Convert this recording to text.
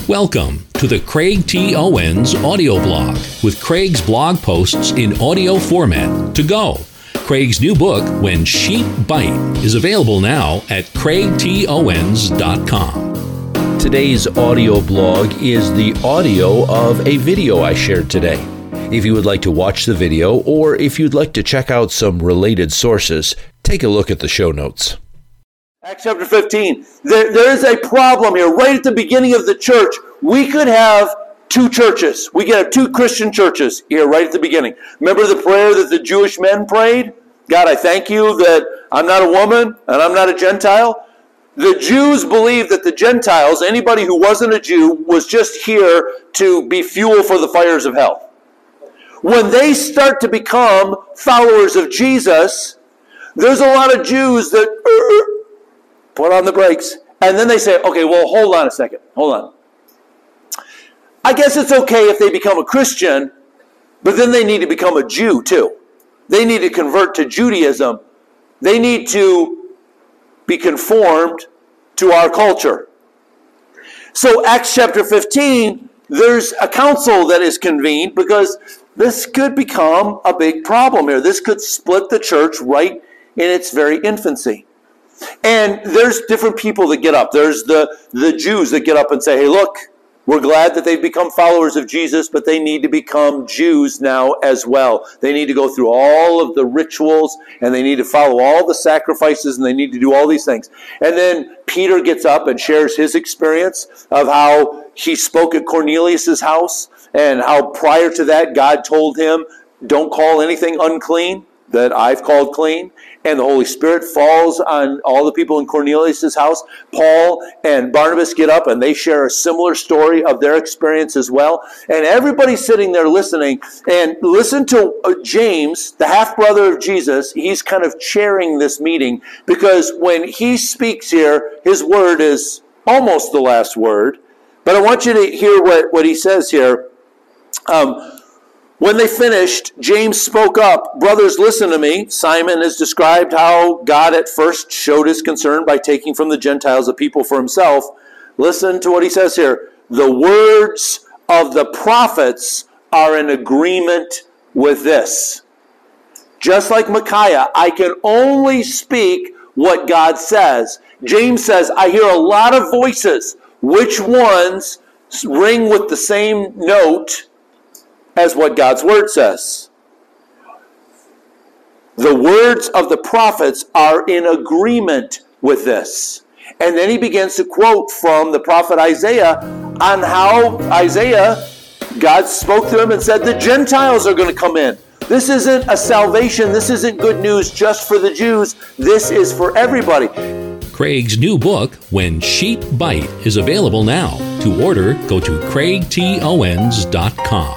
Welcome to the Craig T. Owens audio blog with Craig's blog posts in audio format to go. Craig's new book, When Sheep Bite, is available now at craigtowens.com. Today's audio blog is the audio of a video I shared today. If you would like to watch the video or if you'd like to check out some related sources, take a look at the show notes. Acts chapter 15. There is a problem here. Right at the beginning of the church, we could have two churches. We could have two Christian churches here right at the beginning. Remember the prayer that the Jewish men prayed? God, I thank you that I'm not a woman and I'm not a Gentile. The Jews believed that the Gentiles, anybody who wasn't a Jew, was just here to be fuel for the fires of hell. When they start to become followers of Jesus, there's a lot of Jews that put on the brakes. And then they say, okay, well, hold on a second. Hold on. I guess it's okay if they become a Christian, but then they need to become a Jew too. They need to convert to Judaism. They need to be conformed to our culture. So Acts chapter 15, there's a council that is convened because this could become a big problem here. This could split the church right in its very infancy. And there's different people that get up. There's the Jews that get up and say, hey, look, we're glad that they've become followers of Jesus, but they need to become Jews now as well. They need to go through all of the rituals, and they need to follow all the sacrifices, and they need to do all these things. And then Peter gets up and shares his experience of how he spoke at Cornelius' house, and how prior to that, God told him, don't call anything unclean that I've called clean. And the Holy Spirit falls on all the people in Cornelius' house. Paul and Barnabas get up and they share a similar story of their experience as well. And everybody's sitting there listening. And listen to James, the half-brother of Jesus. He's kind of chairing this meeting because when he speaks here, his word is almost the last word. But I want you to hear what he says here. When they finished, James spoke up, brothers, listen to me. Simon has described how God at first showed his concern by taking from the Gentiles a people for himself. Listen to what he says here. The words of the prophets are in agreement with this. Just like Micaiah, I can only speak what God says. James says, I hear a lot of voices. Which ones ring with the same note as what God's word says? The words of the prophets are in agreement with this. And then he begins to quote from the prophet Isaiah on how Isaiah, God spoke to him and said, the Gentiles are going to come in. This isn't a salvation. This isn't good news just for the Jews. This is for everybody. Craig's new book, When Sheep Bite, is available now. To order, go to craigtowens.com.